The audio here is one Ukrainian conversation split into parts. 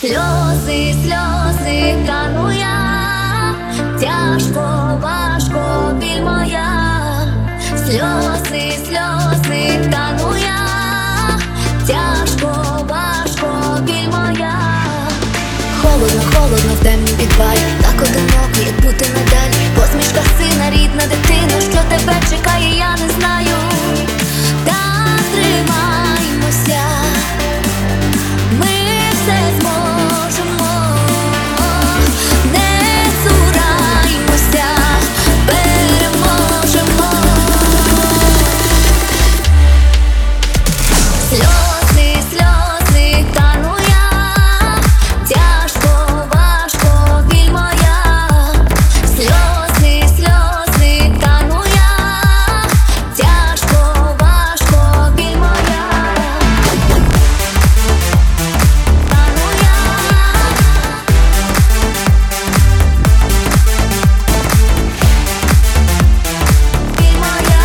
Сльози, сльози, тану я, тяжко, важко, біль моя. Сльози, сльози, тану я, тяжко, важко, біль моя. Холодно, холодно в темнім підвалі, так одиноко, як бути надалі. Посмішка сина, рідна дитина, що тебе чекає, я не знаю. Та тримаймося, ми все зможемо, не цураймося, переможемо. Сльози, сльози, тану я, тяжко, важко, біль моя. Сльози, сльози, тану я, тяжко, важко, біль моя. Тану я, біль моя.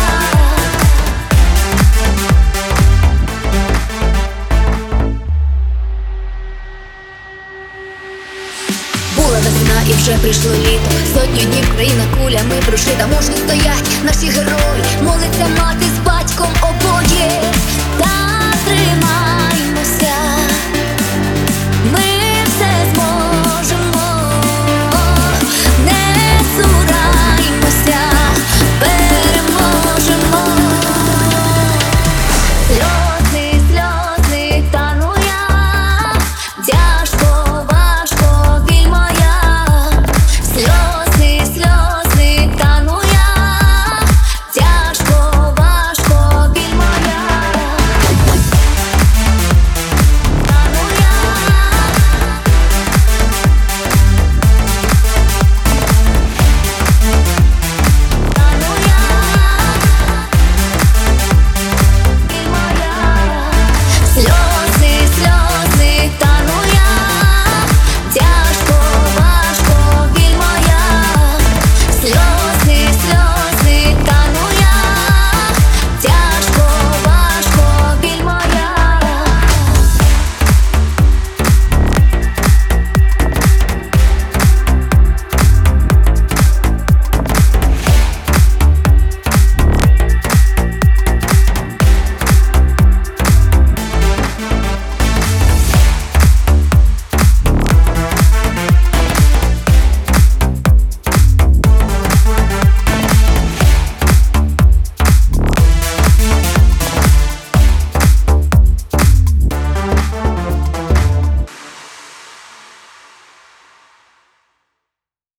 Була весна і вже прийшло літо. Сотню днів країна кулями прошита. Мужні стоять наші герої, молиться мати з батьком обоє. Та тримай.